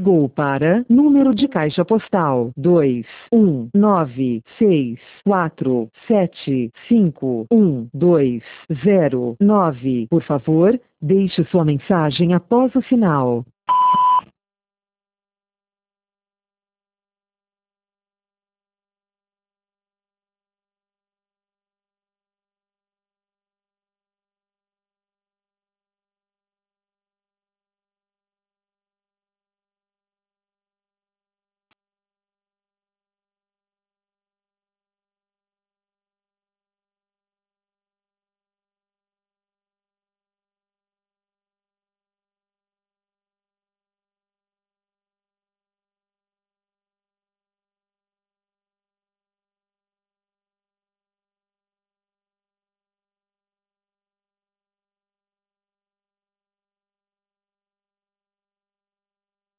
Ligou para número de caixa postal 21964751209. Por favor, deixe sua mensagem após o sinal.